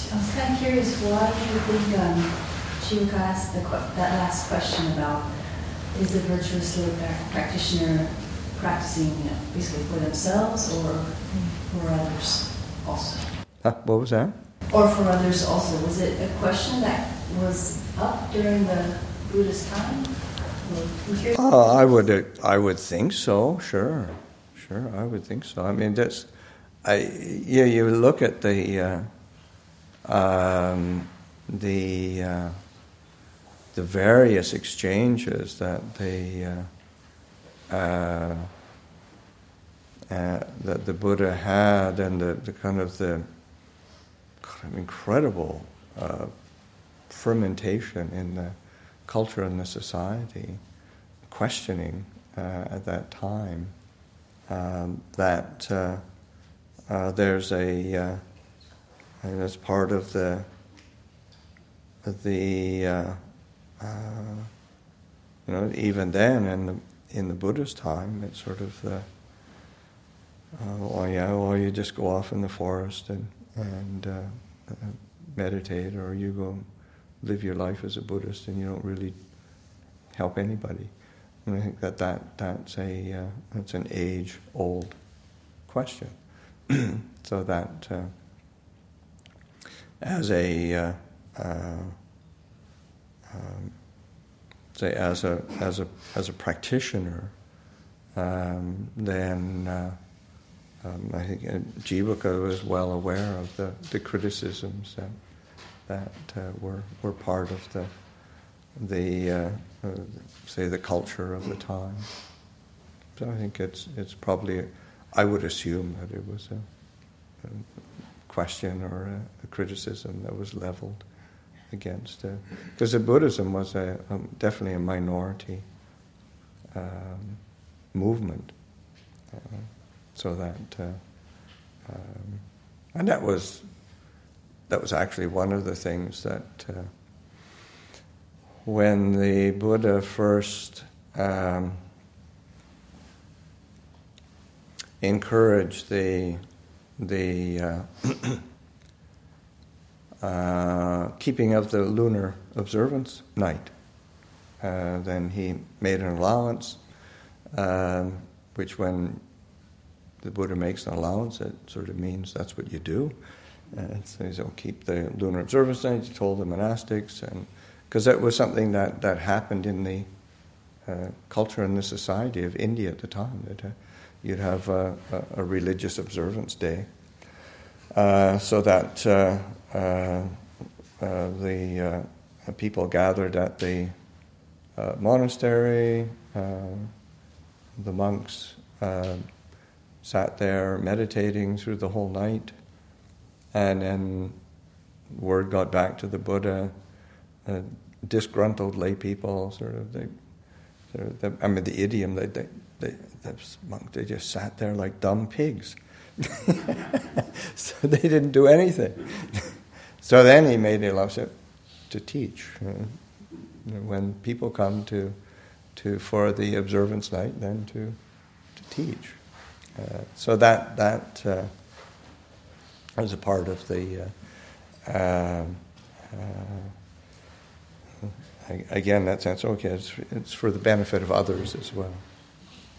I was kind of curious, why do you think Jiwaka asked that last question about is the virtuous yoga practitioner practicing basically for themselves or for others also? What was that? Or for others also. Was it a question that was up during the Buddha's time? I would think so. Sure, I would think so. I mean, you look at the various exchanges that that the Buddha had, and the kind of incredible fermentation in the culture and the society, questioning at that time that there's that's part of the even then in the Buddha's time, it's sort of you just go off in the forest and meditate, or you go live your life as a Buddhist and you don't really help anybody. And I think that's an age-old question. So that as a practitioner, then I think Jiwaka was well aware of the criticisms that were part of the culture of the time. So I think it's probably, I would assume that it was a question or a criticism that was leveled against, because the Buddhism was definitely a minority movement, so that and that was actually one of the things that when the Buddha first encouraged the keeping of the lunar observance night, then he made an allowance, which when the Buddha makes an allowance, it sort of means that's what you do. And so he said, keep the lunar observance night. He told the monastics, and because that was something that happened in the culture and the society of India at the time. That you'd have a religious observance day, so that the people gathered at the monastery. The monks sat there meditating through the whole night, and then word got back to the Buddha. Disgruntled lay people, the idiom, they just sat there like dumb pigs. So they didn't do anything. So then he made it allowed to teach. When people come to for the observance night, then to teach. So that was a part of the. Again, that sense. Okay, it's for the benefit of others as well.